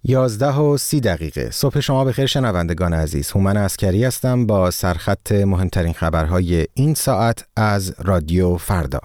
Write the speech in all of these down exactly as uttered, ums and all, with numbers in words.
یازده و سی دقیقه صبح شما بخیر شنوندگان عزیز. هومن عسکری هستم با سرخط مهمترین خبرهای این ساعت از رادیو فردا.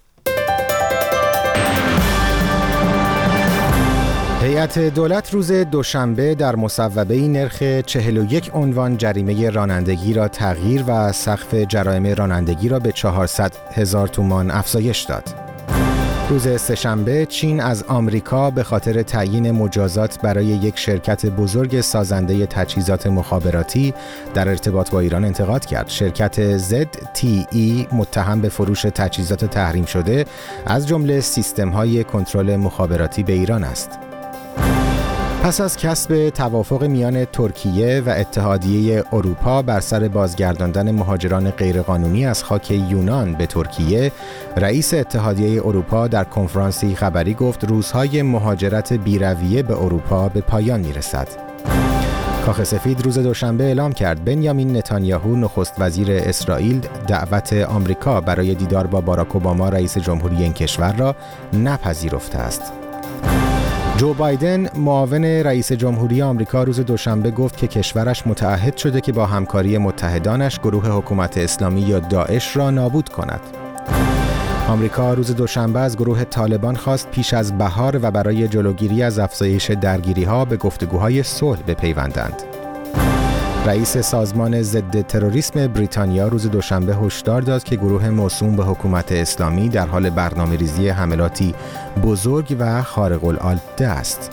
هیئت دولت روز دوشنبه در مصوبه‌ای نرخ چهل و یک عنوان جریمه رانندگی را تغییر و سقف جرایم رانندگی را به چهارصد هزار تومان افزایش داد. روز سه‌شنبه چین از آمریکا به خاطر تعیین مجازات برای یک شرکت بزرگ سازنده تجهیزات مخابراتی در ارتباط با ایران انتقاد کرد. شرکت زد تی ای متهم به فروش تجهیزات تحریم شده از جمله سیستم‌های کنترل مخابراتی به ایران است. پس از کسب توافق میان ترکیه و اتحادیه اروپا بر سر بازگرداندن مهاجران غیرقانونی از خاک یونان به ترکیه، رئیس اتحادیه اروپا در کنفرانسی خبری گفت روزهای مهاجرت بی‌رویه به اروپا به پایان میرسد. کاخ سفید روز دوشنبه اعلام کرد بنیامین نتانیاهو نخست وزیر اسرائیل دعوت آمریکا برای دیدار با باراک اوباما رئیس جمهوری این کشور را نپذیرفته است. جو بایدن معاون رئیس جمهوری آمریکا روز دوشنبه گفت که کشورش متعهد شده که با همکاری متحدانش گروه حکومت اسلامی یا داعش را نابود کند. آمریکا روز دوشنبه از گروه طالبان خواست پیش از بهار و برای جلوگیری از افزایش درگیری‌ها به گفتگوهای صلح بپیوندند. رئیس سازمان ضد تروریسم بریتانیا روز دوشنبه هشدار داد که گروه موسوم به حکومت اسلامی در حال برنامه‌ریزی حملاتی بزرگ و خارق العاده است.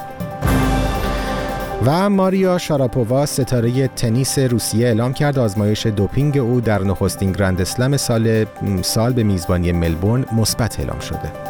و ماریا شاراپووا ستاره تنیس روسیه اعلام کرد آزمایش دوپینگ او در نخستین گرند اسلم سال سال به میزبانی ملبورن مثبت اعلام شده.